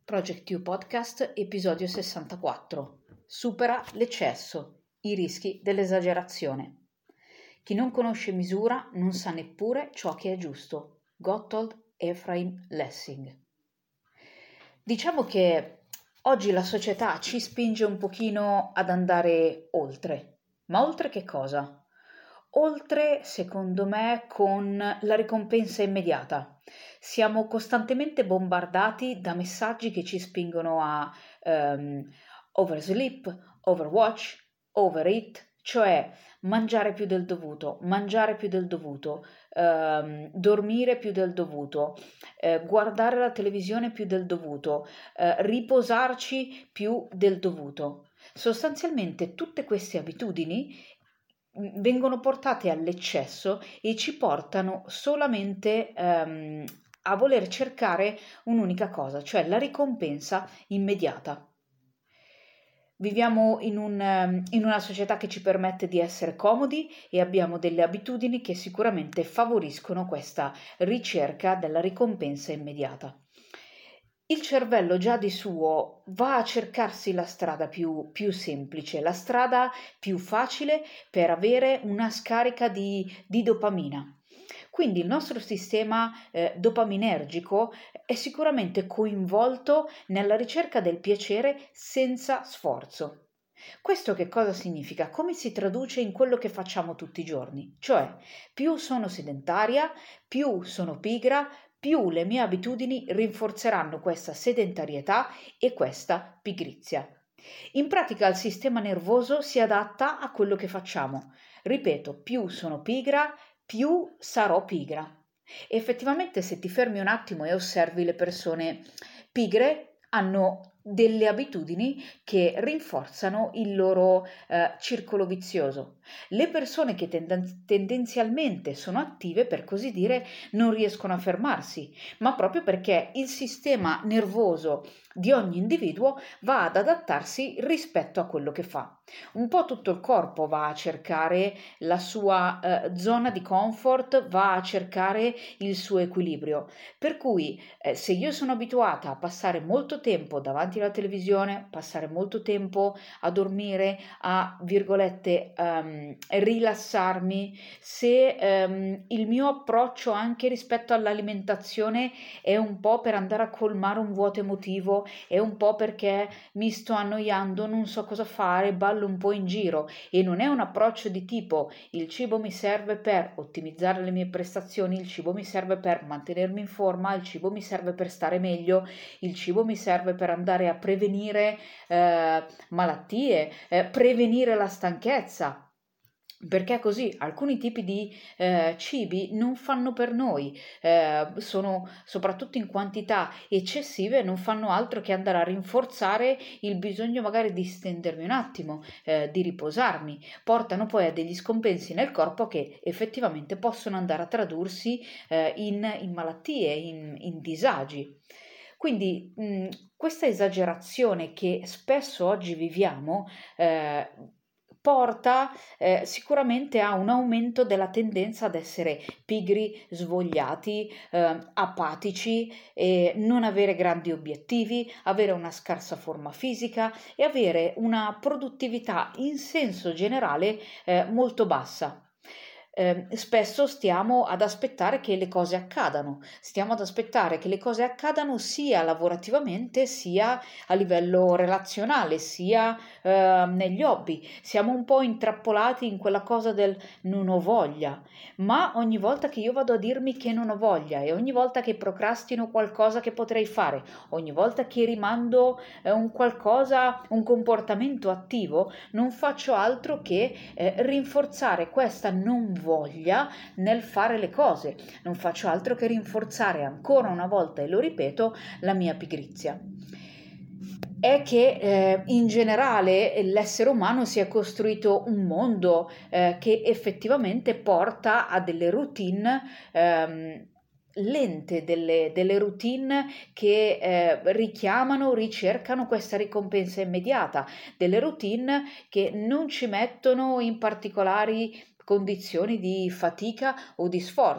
Project You Podcast, episodio 64. Supera l'eccesso, i rischi dell'esagerazione. Chi non conosce misura non sa neppure ciò che è giusto. Gotthold Ephraim Lessing. Diciamo che oggi la società ci spinge un pochino ad andare oltre. Ma oltre che cosa? Oltre, secondo me, con la ricompensa immediata. Siamo costantemente bombardati da messaggi che ci spingono a oversleep, overwatch, overeat, cioè mangiare più del dovuto, dormire più del dovuto, guardare la televisione più del dovuto, riposarci più del dovuto. Sostanzialmente tutte queste abitudini vengono portate all'eccesso e ci portano solamente a voler cercare un'unica cosa, cioè la ricompensa immediata. Viviamo in una società che ci permette di essere comodi e abbiamo delle abitudini che sicuramente favoriscono questa ricerca della ricompensa immediata. Il cervello già di suo va a cercarsi la strada più semplice, la strada più facile per avere una scarica di dopamina. Quindi il nostro sistema dopaminergico è sicuramente coinvolto nella ricerca del piacere senza sforzo. Questo che cosa significa? Come si traduce in quello che facciamo tutti i giorni? Cioè, più sono sedentaria, più sono pigra, più le mie abitudini rinforzeranno questa sedentarietà e questa pigrizia. In pratica il sistema nervoso si adatta a quello che facciamo. Ripeto, più sono pigra, più sarò pigra. Effettivamente, se ti fermi un attimo e osservi le persone pigre, hanno delle abitudini che rinforzano il loro circolo vizioso. Le persone che tendenzialmente sono attive, per così dire, non riescono a fermarsi, ma proprio perché il sistema nervoso di ogni individuo va ad adattarsi rispetto a quello che fa. Un po' tutto il corpo va a cercare la sua zona di comfort, va a cercare il suo equilibrio. Per cui se io sono abituata a passare molto tempo davanti alla televisione, passare molto tempo a dormire, a virgolette rilassarmi, se il mio approccio anche rispetto all'alimentazione è un po' per andare a colmare un vuoto emotivo, è un po' perché mi sto annoiando, non so cosa fare, ballo un po' in giro, e non è un approccio di tipo il cibo mi serve per ottimizzare le mie prestazioni, il cibo mi serve per mantenermi in forma, il cibo mi serve per stare meglio, il cibo mi serve per andare a prevenire malattie, prevenire la stanchezza. Perché così alcuni tipi di cibi non fanno per noi, sono soprattutto in quantità eccessive, non fanno altro che andare a rinforzare il bisogno magari di stendermi un attimo, di riposarmi, portano poi a degli scompensi nel corpo che effettivamente possono andare a tradursi in malattie, in disagi. Quindi questa esagerazione che spesso oggi viviamo porta sicuramente a un aumento della tendenza ad essere pigri, svogliati, apatici, non avere grandi obiettivi, avere una scarsa forma fisica e avere una produttività in senso generale molto bassa. Spesso stiamo ad aspettare che le cose accadano, stiamo ad aspettare che le cose accadano sia lavorativamente sia a livello relazionale, sia negli hobby. Siamo un po' intrappolati in quella cosa del non ho voglia, ma ogni volta che io vado a dirmi che non ho voglia e ogni volta che procrastino qualcosa che potrei fare, ogni volta che rimando un qualcosa, un comportamento attivo, non faccio altro che rinforzare questa non voglia nel fare le cose, non faccio altro che rinforzare ancora una volta, e lo ripeto, la mia pigrizia. È che in generale l'essere umano si è costruito un mondo che effettivamente porta a delle routine lente, delle routine che richiamano, ricercano questa ricompensa immediata, delle routine che non ci mettono in particolari condizioni di fatica o di sforzo.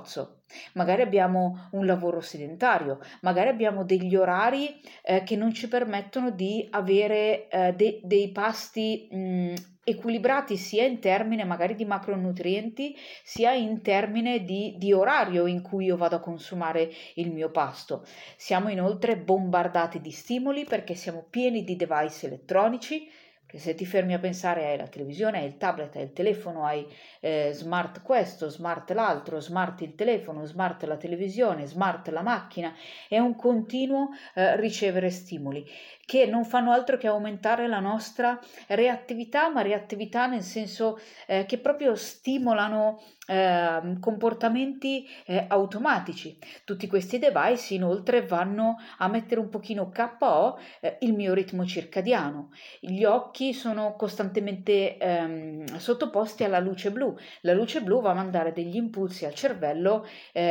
magari abbiamo un lavoro sedentario, magari abbiamo degli orari che non ci permettono di avere dei pasti equilibrati sia in termine magari di macronutrienti, sia in termine di orario in cui io vado a consumare il mio pasto. Siamo inoltre bombardati di stimoli perché siamo pieni di device elettronici. Che se ti fermi a pensare hai la televisione, hai il tablet, hai il telefono, hai smart questo, smart l'altro, smart il telefono, smart la televisione, smart la macchina, è un continuo ricevere stimoli che non fanno altro che aumentare la nostra reattività, ma reattività nel senso che proprio stimolano comportamenti automatici. Tutti questi device inoltre vanno a mettere un pochino KO il mio ritmo circadiano. Gli occhi sono costantemente sottoposti alla luce blu. La luce blu va a mandare degli impulsi al cervello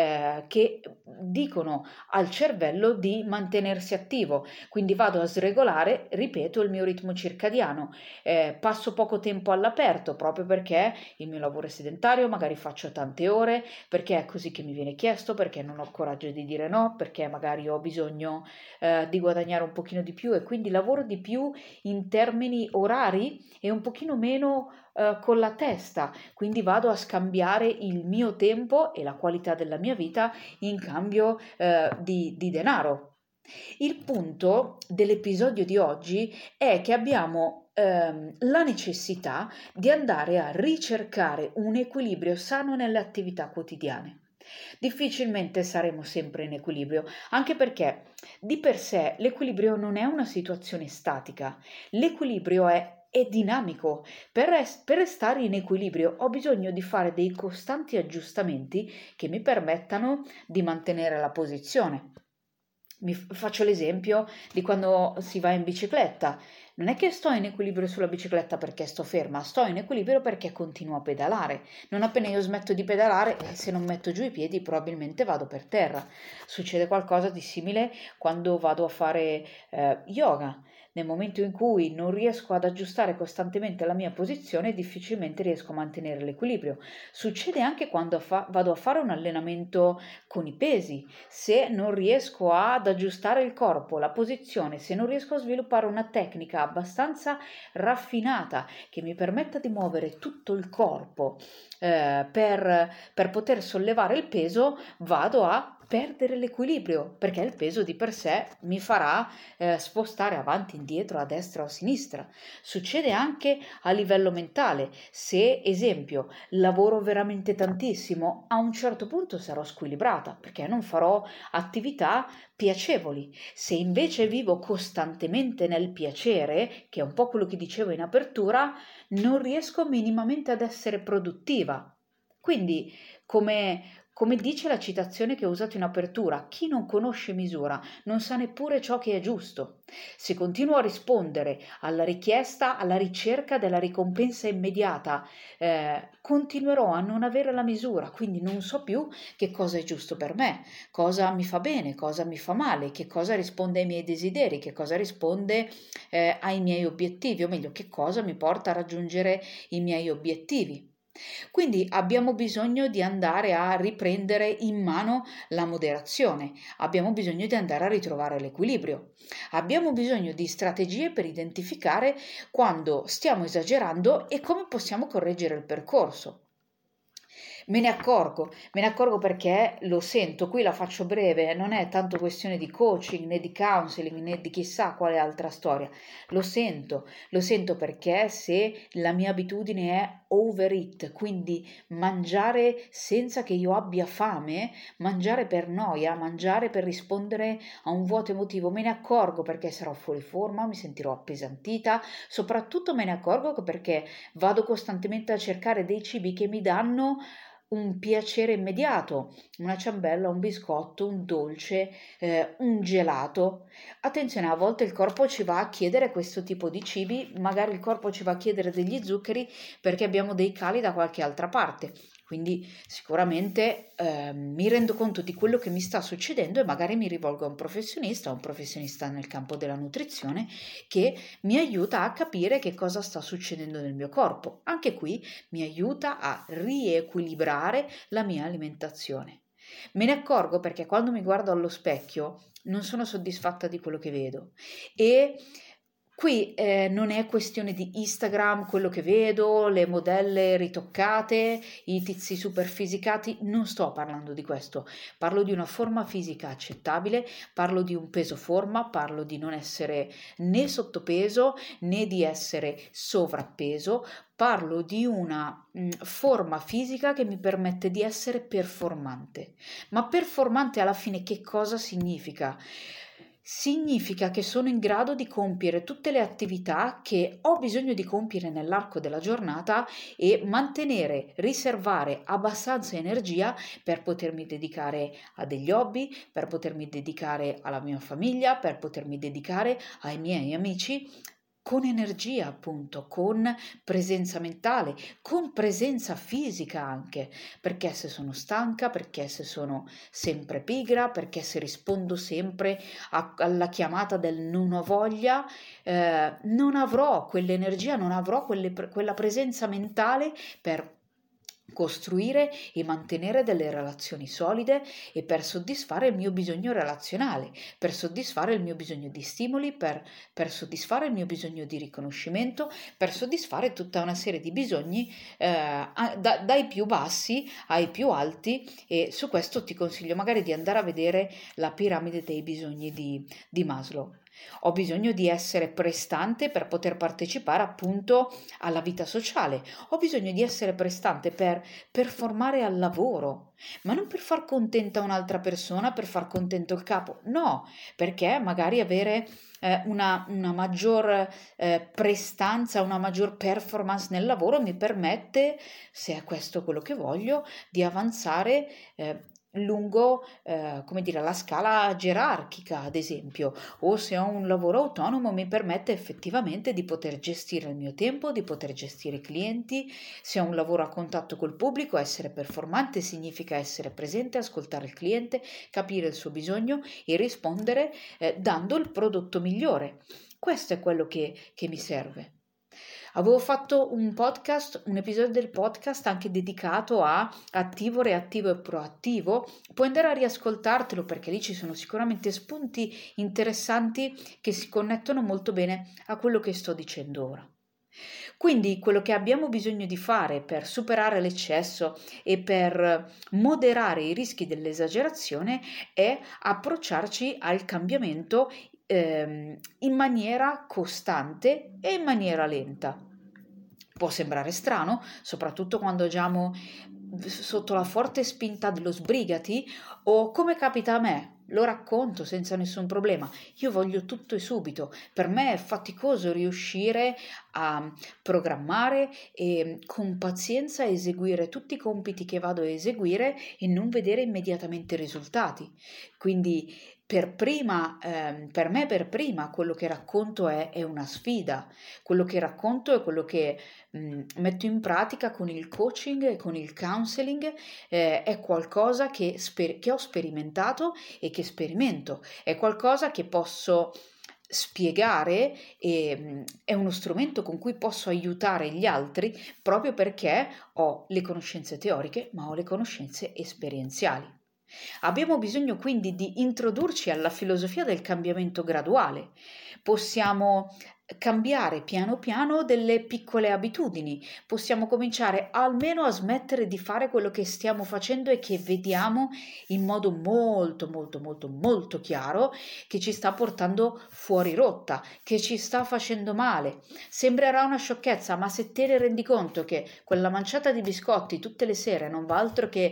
che dicono al cervello di mantenersi attivo, quindi vado a sregolare, ripeto, il mio ritmo circadiano. Passo poco tempo all'aperto proprio perché il mio lavoro è sedentario, magari faccio tante ore, perché è così che mi viene chiesto, perché non ho il coraggio di dire no, perché magari ho bisogno di guadagnare un pochino di più e quindi lavoro di più in termini orari e un pochino meno con la testa, quindi vado a scambiare il mio tempo e la qualità della mia vita in cambio di denaro. Il punto dell'episodio di oggi è che abbiamo la necessità di andare a ricercare un equilibrio sano nelle attività quotidiane. Difficilmente saremo sempre in equilibrio, anche perché di per sé l'equilibrio non è una situazione statica, l'equilibrio è dinamico. Per restare in equilibrio ho bisogno di fare dei costanti aggiustamenti che mi permettano di mantenere la posizione. Faccio l'esempio di quando si va in bicicletta. Non è che sto in equilibrio sulla bicicletta perché sto ferma, sto in equilibrio perché continuo a pedalare. Non appena io smetto di pedalare, se non metto giù i piedi, probabilmente vado per terra. Succede qualcosa di simile quando vado a fare yoga. Nel momento in cui non riesco ad aggiustare costantemente la mia posizione, difficilmente riesco a mantenere l'equilibrio. Succede anche quando vado a fare un allenamento con i pesi. Se non riesco ad aggiustare il corpo, la posizione, se non riesco a sviluppare una tecnica abbastanza raffinata che mi permetta di muovere tutto il corpo per poter sollevare il peso, vado a perdere l'equilibrio perché il peso di per sé mi farà spostare avanti, indietro, a destra o a sinistra. Succede anche a livello mentale. Se, esempio, lavoro veramente tantissimo, a un certo punto sarò squilibrata perché non farò attività piacevoli. Se invece vivo costantemente nel piacere, che è un po' quello che dicevo in apertura, non riesco minimamente ad essere produttiva. Quindi, come dice la citazione che ho usato in apertura, chi non conosce misura non sa neppure ciò che è giusto. Se continuo a rispondere alla richiesta, alla ricerca della ricompensa immediata, continuerò a non avere la misura, quindi non so più che cosa è giusto per me, cosa mi fa bene, cosa mi fa male, che cosa risponde ai miei desideri, che cosa risponde ai miei obiettivi, o meglio, che cosa mi porta a raggiungere i miei obiettivi. Quindi abbiamo bisogno di andare a riprendere in mano la moderazione, abbiamo bisogno di andare a ritrovare l'equilibrio, abbiamo bisogno di strategie per identificare quando stiamo esagerando e come possiamo correggere il percorso. Me ne accorgo perché lo sento, qui la faccio breve, non è tanto questione di coaching né di counseling né di chissà quale altra storia, lo sento perché se la mia abitudine è overeat, quindi mangiare senza che io abbia fame, mangiare per noia, mangiare per rispondere a un vuoto emotivo, me ne accorgo perché sarò fuori forma, mi sentirò appesantita, soprattutto me ne accorgo perché vado costantemente a cercare dei cibi che mi danno un piacere immediato, una ciambella, un biscotto, un dolce, un gelato. Attenzione, a volte il corpo ci va a chiedere questo tipo di cibi, magari il corpo ci va a chiedere degli zuccheri perché abbiamo dei cali da qualche altra parte. Quindi sicuramente mi rendo conto di quello che mi sta succedendo e magari mi rivolgo a un professionista nel campo della nutrizione che mi aiuta a capire che cosa sta succedendo nel mio corpo. Anche qui mi aiuta a riequilibrare la mia alimentazione. Me ne accorgo perché quando mi guardo allo specchio non sono soddisfatta di quello che vedo e qui non è questione di Instagram, quello che vedo, le modelle ritoccate, i tizi superfisicati, non sto parlando di questo, parlo di una forma fisica accettabile, parlo di un peso forma, parlo di non essere né sottopeso né di essere sovrappeso, parlo di una forma fisica che mi permette di essere performante. Ma performante alla fine che cosa significa? Significa che sono in grado di compiere tutte le attività che ho bisogno di compiere nell'arco della giornata e mantenere, riservare abbastanza energia per potermi dedicare a degli hobby, per potermi dedicare alla mia famiglia, per potermi dedicare ai miei amici con energia, appunto, con presenza mentale, con presenza fisica anche, perché se sono stanca, perché se sono sempre pigra, perché se rispondo sempre alla chiamata del non ho voglia, non avrò quell'energia, non avrò quella presenza mentale per costruire e mantenere delle relazioni solide e per soddisfare il mio bisogno relazionale, per soddisfare il mio bisogno di stimoli, per soddisfare il mio bisogno di riconoscimento, per soddisfare tutta una serie di bisogni dai più bassi ai più alti e su questo ti consiglio magari di andare a vedere la piramide dei bisogni di Maslow. Ho bisogno di essere prestante per poter partecipare appunto alla vita sociale, ho bisogno di essere prestante per performare al lavoro, ma non per far contenta un'altra persona, per far contento il capo, no, perché magari avere una maggior prestanza, una maggior performance nel lavoro mi permette, se è questo quello che voglio, di avanzare lungo, come dire, la scala gerarchica, ad esempio, o se ho un lavoro autonomo mi permette effettivamente di poter gestire il mio tempo, di poter gestire i clienti. Se ho un lavoro a contatto col pubblico, essere performante significa essere presente, ascoltare il cliente, capire il suo bisogno e rispondere dando il prodotto migliore. Questo è quello che mi serve. Avevo fatto un episodio del podcast anche dedicato a attivo, reattivo e proattivo. Puoi andare a riascoltartelo perché lì ci sono sicuramente spunti interessanti che si connettono molto bene a quello che sto dicendo ora. Quindi quello che abbiamo bisogno di fare per superare l'eccesso e per moderare i rischi dell'esagerazione è approcciarci al cambiamento in maniera costante e in maniera lenta. Può sembrare strano, soprattutto quando agiamo sotto la forte spinta dello sbrigati o come capita a me, lo racconto senza nessun problema. Io voglio tutto e subito. Per me è faticoso riuscire a programmare e con pazienza eseguire tutti i compiti che vado a eseguire e non vedere immediatamente i risultati. Quindi per me per prima quello che racconto è una sfida, quello che racconto è quello che metto in pratica con il coaching e con il counseling, è qualcosa che ho sperimentato e che sperimento, è qualcosa che posso spiegare e è uno strumento con cui posso aiutare gli altri proprio perché ho le conoscenze teoriche, ma ho le conoscenze esperienziali. Abbiamo bisogno quindi di introdurci alla filosofia del cambiamento graduale. Possiamo cambiare piano piano delle piccole abitudini, possiamo cominciare almeno a smettere di fare quello che stiamo facendo e che vediamo in modo molto molto molto molto chiaro che ci sta portando fuori rotta, che ci sta facendo male. Sembrerà una sciocchezza, ma se te ne rendi conto che quella manciata di biscotti tutte le sere non va altro che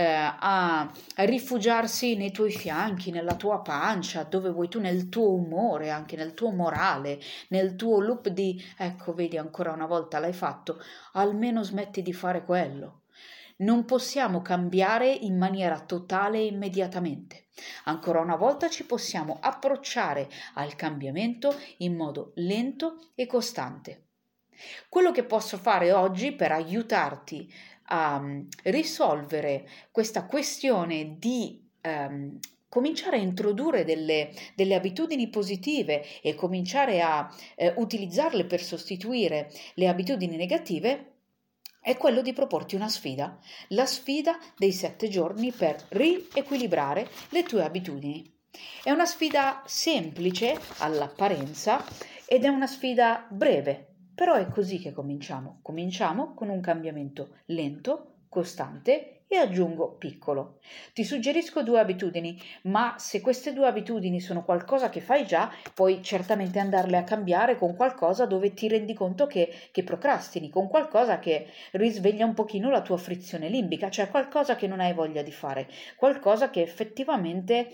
a rifugiarsi nei tuoi fianchi, nella tua pancia, dove vuoi tu, nel tuo umore, anche nel tuo morale, nel tuo loop di ecco, vedi, ancora una volta l'hai fatto, almeno smetti di fare quello. Non possiamo cambiare in maniera totale e immediatamente. Ancora una volta ci possiamo approcciare al cambiamento in modo lento e costante. Quello che posso fare oggi per aiutarti a risolvere questa questione di cominciare a introdurre delle abitudini positive e cominciare a utilizzarle per sostituire le abitudini negative è quello di proporti una sfida, la sfida dei 7 giorni per riequilibrare le tue abitudini. È una sfida semplice all'apparenza ed è una sfida breve, però è così che cominciamo. Cominciamo con un cambiamento lento, costante e aggiungo piccolo. Ti suggerisco 2 abitudini, ma se queste 2 abitudini sono qualcosa che fai già, puoi certamente andarle a cambiare con qualcosa dove ti rendi conto che procrastini, con qualcosa che risveglia un pochino la tua frizione limbica, cioè qualcosa che non hai voglia di fare, qualcosa che effettivamente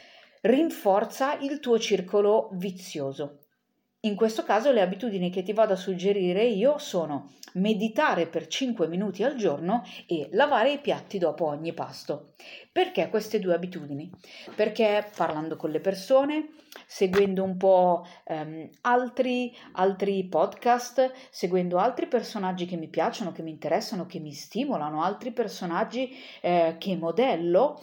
rinforza il tuo circolo vizioso. In questo caso le abitudini che ti vado a suggerire io sono meditare per 5 minuti al giorno e lavare i piatti dopo ogni pasto. Perché queste 2 abitudini? Perché parlando con le persone, seguendo un po' altri podcast, seguendo altri personaggi che mi piacciono, che mi interessano, che mi stimolano, altri personaggi che modello,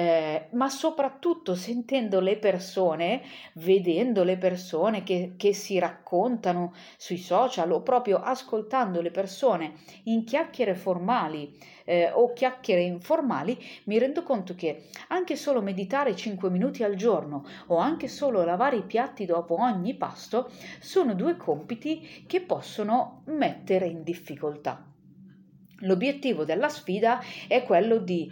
ma soprattutto sentendo le persone, vedendo le persone che si raccontano sui social o proprio ascoltando le persone in chiacchiere formali o chiacchiere informali, mi rendo conto che anche solo meditare 5 minuti al giorno o anche solo lavare i piatti dopo ogni pasto sono 2 compiti che possono mettere in difficoltà. L'obiettivo della sfida è quello di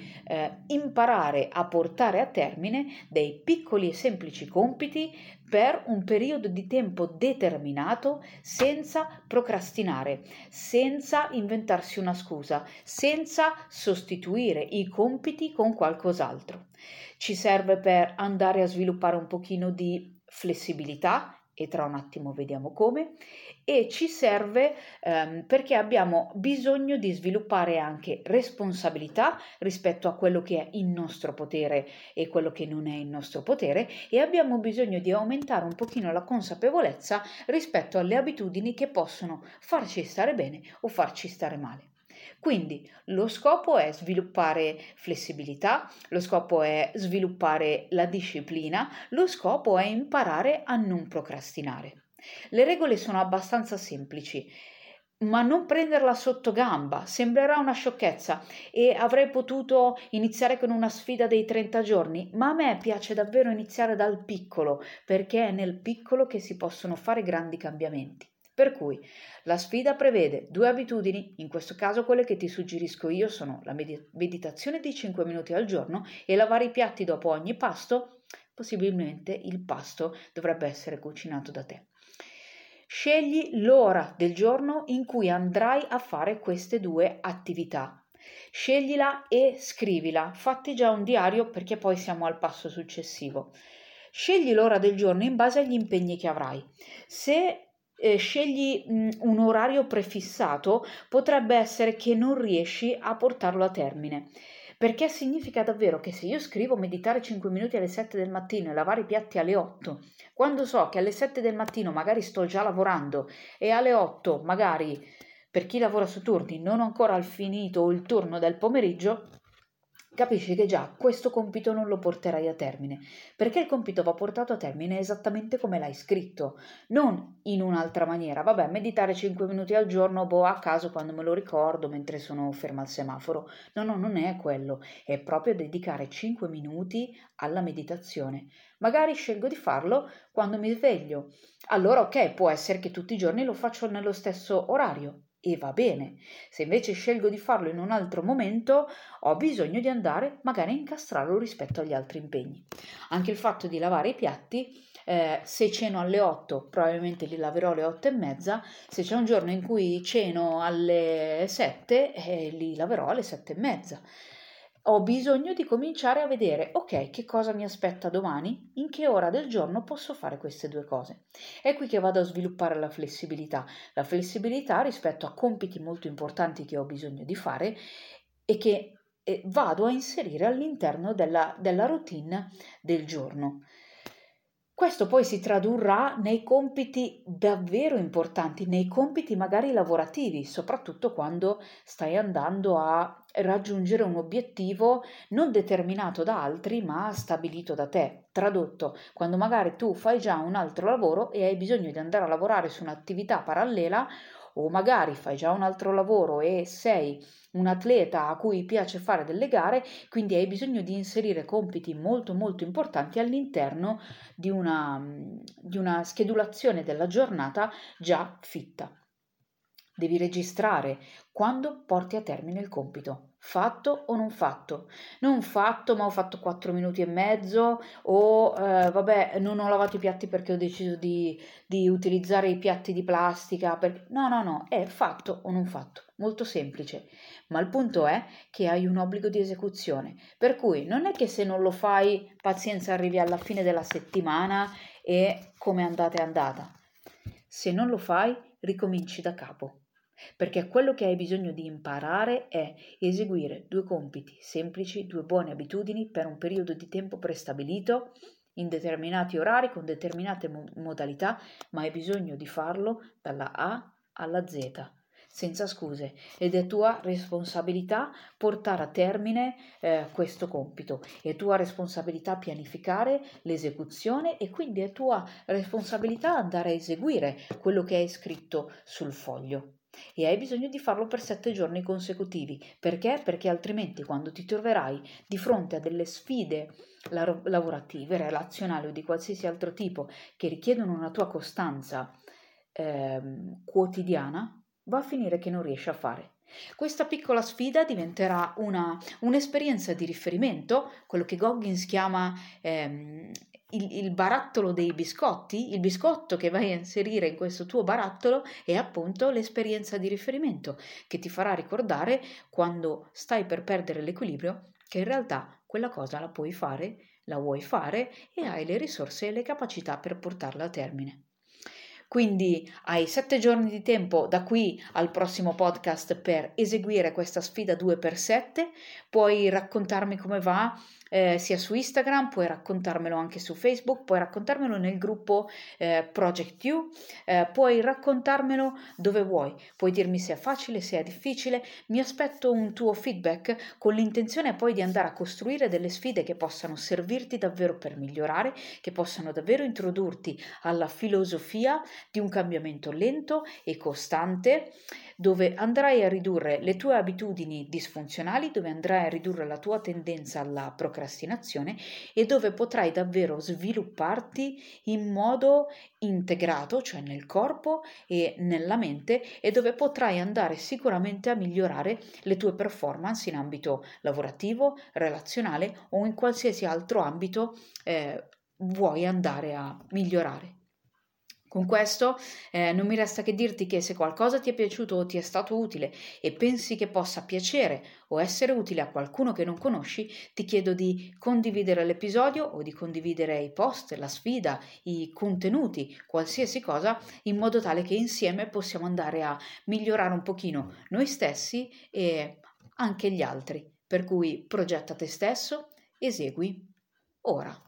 imparare a portare a termine dei piccoli e semplici compiti per un periodo di tempo determinato senza procrastinare, senza inventarsi una scusa, senza sostituire i compiti con qualcos'altro. Ci serve per andare a sviluppare un pochino di flessibilità e tra un attimo vediamo come, e ci serve perché abbiamo bisogno di sviluppare anche responsabilità rispetto a quello che è in nostro potere e quello che non è in nostro potere, e abbiamo bisogno di aumentare un pochino la consapevolezza rispetto alle abitudini che possono farci stare bene o farci stare male. Quindi lo scopo è sviluppare flessibilità, lo scopo è sviluppare la disciplina, lo scopo è imparare a non procrastinare. Le regole sono abbastanza semplici, ma non prenderla sotto gamba, sembrerà una sciocchezza e avrei potuto iniziare con una sfida dei 30 giorni, ma a me piace davvero iniziare dal piccolo, perché è nel piccolo che si possono fare grandi cambiamenti. Per cui la sfida prevede 2 abitudini, in questo caso quelle che ti suggerisco io sono la meditazione di 5 minuti al giorno e lavare i piatti dopo ogni pasto. Possibilmente il pasto dovrebbe essere cucinato da te. Scegli l'ora del giorno in cui andrai a fare queste 2 attività. Sceglila e scrivila, fatti già un diario perché poi siamo al passo successivo. Scegli l'ora del giorno in base agli impegni che avrai. Se scegli un orario prefissato, potrebbe essere che non riesci a portarlo a termine. Perché significa davvero che se io scrivo meditare 5 minuti alle 7 del mattino e lavare i piatti alle 8, quando so che alle 7 del mattino magari sto già lavorando e alle 8 magari per chi lavora su turni non ho ancora finito il turno del pomeriggio, capisci che già questo compito non lo porterai a termine, perché il compito va portato a termine esattamente come l'hai scritto, non in un'altra maniera. Vabbè, meditare 5 minuti al giorno, boh, a caso quando me lo ricordo mentre sono ferma al semaforo. No, non è quello, è proprio dedicare 5 minuti alla meditazione. Magari scelgo di farlo quando mi sveglio. Allora, ok, può essere che tutti i giorni lo faccio nello stesso orario. E va bene. Se invece scelgo di farlo in un altro momento, ho bisogno di andare magari a incastrarlo rispetto agli altri impegni. Anche il fatto di lavare i piatti, se ceno alle 8 probabilmente li laverò alle 8 e mezza, se c'è un giorno in cui ceno alle 7 li laverò alle 7 e mezza. Ho bisogno di cominciare a vedere, ok, che cosa mi aspetta domani, in che ora del giorno posso fare queste 2 cose. È qui che vado a sviluppare la flessibilità rispetto a compiti molto importanti che ho bisogno di fare e che vado a inserire all'interno della routine del giorno. Questo poi si tradurrà nei compiti davvero importanti, nei compiti magari lavorativi, soprattutto quando stai andando a raggiungere un obiettivo non determinato da altri, ma stabilito da te. Tradotto, quando magari tu fai già un altro lavoro e hai bisogno di andare a lavorare su un'attività parallela o magari fai già un altro lavoro e sei un atleta a cui piace fare delle gare, quindi hai bisogno di inserire compiti molto molto importanti all'interno di una schedulazione della giornata già fitta. Devi registrare quando porti a termine il compito, fatto o non fatto. Non fatto, ma ho fatto 4 minuti e mezzo, o vabbè, non ho lavato i piatti perché ho deciso di utilizzare i piatti di plastica. No, è fatto o non fatto, molto semplice. Ma il punto è che hai un obbligo di esecuzione, per cui non è che se non lo fai, pazienza, arrivi alla fine della settimana e come andata è andata. Se non lo fai, ricominci da capo. Perché quello che hai bisogno di imparare è eseguire 2 compiti semplici, 2 buone abitudini per un periodo di tempo prestabilito, in determinati orari, con determinate modalità, ma hai bisogno di farlo dalla A alla Z, senza scuse, ed è tua responsabilità portare a termine questo compito, è tua responsabilità pianificare l'esecuzione e quindi è tua responsabilità andare a eseguire quello che hai scritto sul foglio. E hai bisogno di farlo per 7 giorni consecutivi. Perché? Perché altrimenti quando ti troverai di fronte a delle sfide lavorative, relazionali o di qualsiasi altro tipo che richiedono una tua costanza quotidiana, va a finire che non riesci a fare. Questa piccola sfida diventerà un'esperienza di riferimento, quello che Goggins chiama il barattolo dei biscotti, il biscotto che vai a inserire in questo tuo barattolo è appunto l'esperienza di riferimento che ti farà ricordare quando stai per perdere l'equilibrio che in realtà quella cosa la puoi fare, la vuoi fare e hai le risorse e le capacità per portarla a termine. Quindi hai 7 giorni di tempo da qui al prossimo podcast per eseguire questa sfida 2x7. Puoi raccontarmi come va sia su Instagram, puoi raccontarmelo anche su Facebook, puoi raccontarmelo nel gruppo Project You, puoi raccontarmelo dove vuoi. Puoi dirmi se è facile, se è difficile. Mi aspetto un tuo feedback con l'intenzione poi di andare a costruire delle sfide che possano servirti davvero per migliorare, che possano davvero introdurti alla filosofia di un cambiamento lento e costante, dove andrai a ridurre le tue abitudini disfunzionali, dove andrai a ridurre la tua tendenza alla procrastinazione e dove potrai davvero svilupparti in modo integrato, cioè nel corpo e nella mente, e dove potrai andare sicuramente a migliorare le tue performance in ambito lavorativo, relazionale o in qualsiasi altro ambito vuoi andare a migliorare. Con questo non mi resta che dirti che se qualcosa ti è piaciuto o ti è stato utile e pensi che possa piacere o essere utile a qualcuno che non conosci, ti chiedo di condividere l'episodio o di condividere i post, la sfida, i contenuti, qualsiasi cosa, in modo tale che insieme possiamo andare a migliorare un pochino noi stessi e anche gli altri. Per cui progetta te stesso, esegui ora.